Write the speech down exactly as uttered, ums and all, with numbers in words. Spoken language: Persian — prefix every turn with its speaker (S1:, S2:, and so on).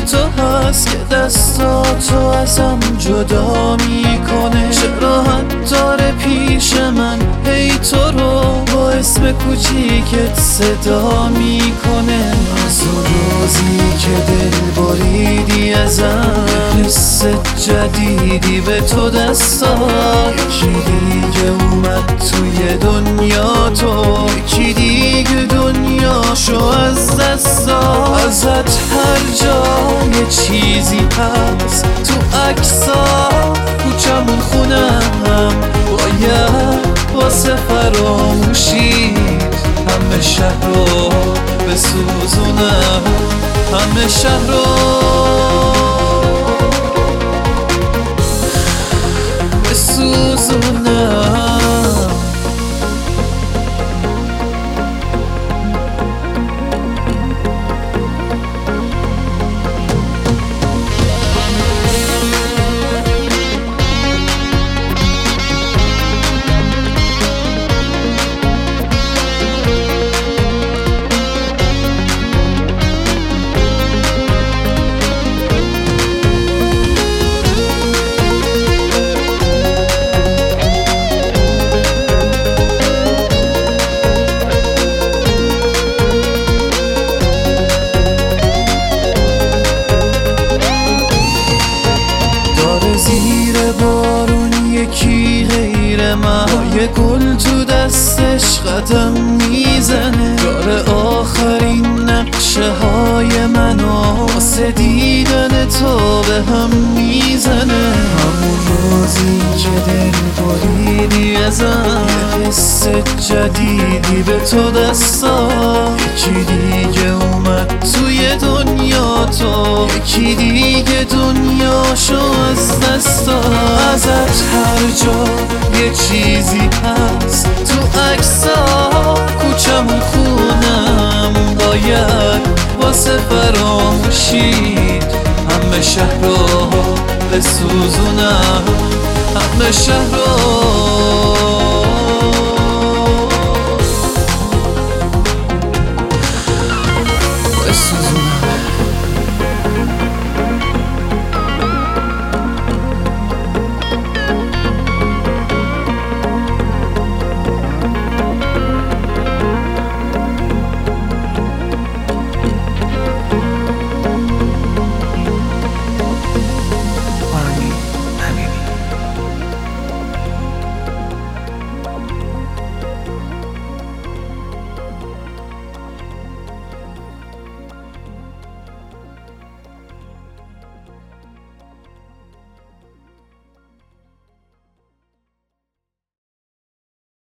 S1: تو هست که دستاتو ازم جدا میکنه. چرا داره پیش من هی تو رو با اسم کوچیکت صدا میکنه. از اون روزی که دل باریدی ازم حس جدیدی به تو دست داد. یکی دیگه اومد توی دنیا تو، یکی دیگه دنیاشو از دست داد. ازت هر جا یه چیزی هست، تو عکسا کوچمون خونم باید واسه فراموشید همه شهر رو بسوزونم، همه شهر رو بسوزونم. زیر بارون یکی غیر من با یه گل تو دستش قدم میزنه. داره آخرین نقشه های منو واسه دیدن تو به هم میزنه. همون روزی که دل باریدی ازم یه حس جدیدی به تو دست داد. یکی دیگه اومد توی دنیا تو، یکی دیگه دنیاشو از دست داد. ازت هر جا یه چیزی هست، تو عکسا کوچمون خونم باید واسه فراموشید همه شهر رو بسوزونم، همه شهر رو